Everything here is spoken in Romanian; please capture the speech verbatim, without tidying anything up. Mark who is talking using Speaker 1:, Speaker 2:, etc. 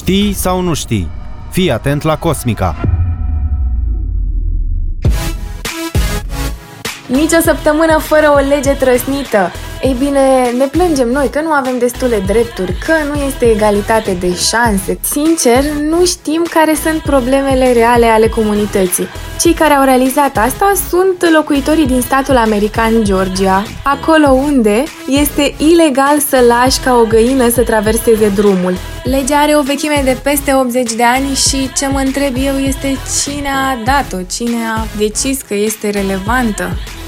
Speaker 1: Știi sau nu știi? Fii atent la Cosmica!
Speaker 2: Nici o săptămână fără o lege trăsnită. Ei bine, ne plângem noi că nu avem destule drepturi, că nu este egalitate de șanse. Sincer, nu știm care sunt problemele reale ale comunității. Cei care au realizat asta sunt locuitorii din statul american Georgia, acolo unde este ilegal să lași ca o găină să traverseze drumul. Legea are o vechime de peste optzeci de ani și ce mă întreb eu este cine a dat-o, cine a decis că este relevantă.